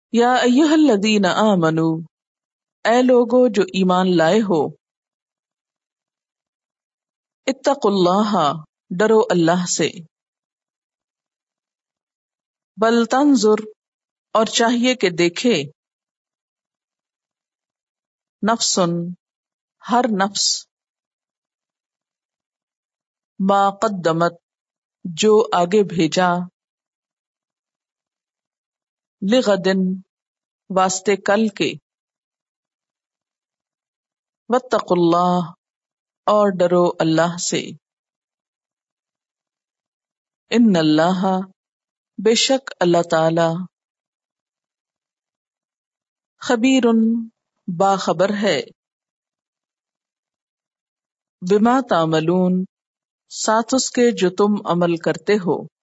या अय्युहल्लज़ीना आमनू, ऐ लोगो जो ईमान लाए हो, इत्तकुल्लाहा, डरो अल्लाह से, बल तंजुर, और चाहिए कि देखे, नफ्सुन, हर नफ्स, मा कद्दमत, जो आगे भेजा, लिगदिन, वास्ते कल के, वत्तकुल्लाह, और डरो अल्लाह से, इन्नल्लाह, बेशक अल्लाह ताला, खबीरुन, बाखबर है, बिमा तामलून, साथ उसके जो तुम अमल करते हो।